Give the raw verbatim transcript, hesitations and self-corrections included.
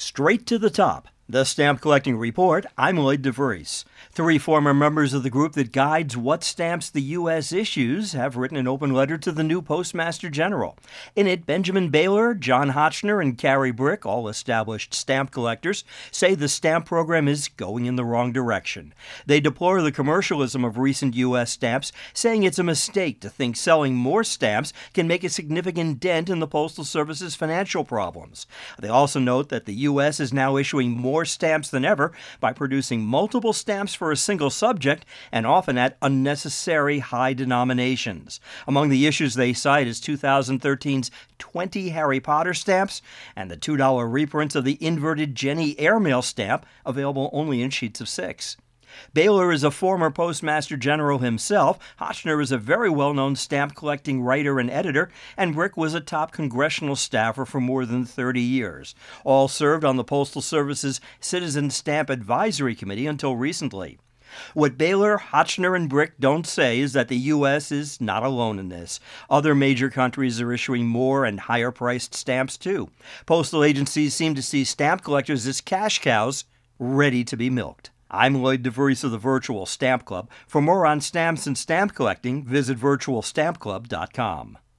Straight to the top. The Stamp Collecting Report. I'm Lloyd DeVries. Three former members of the group that guides what stamps the U S issues have written an open letter to the new Postmaster General. In it, Benjamin Baylor, John Hotchner, and Carrie Brick, all established stamp collectors, say the stamp program is going in the wrong direction. They deplore the commercialism of recent U S stamps, saying it's a mistake to think selling more stamps can make a significant dent in the Postal Service's financial problems. They also note that the U S is now issuing more more stamps than ever by producing multiple stamps for a single subject and often at unnecessary high denominations. Among the issues they cite is two thousand thirteen's twenty Harry Potter stamps and the two dollar reprints of the inverted Jenny airmail stamp, available only in sheets of six. Baylor is a former Postmaster General himself, Hotchner is a very well-known stamp-collecting writer and editor, and Brick was a top congressional staffer for more than thirty years. All served on the Postal Service's Citizen Stamp Advisory Committee until recently. What Baylor, Hotchner, and Brick don't say is that the U S is not alone in this. Other major countries are issuing more and higher-priced stamps, too. Postal agencies seem to see stamp collectors as cash cows ready to be milked. I'm Lloyd DeVries of the Virtual Stamp Club. For more on stamps and stamp collecting, visit virtual stamp club dot com.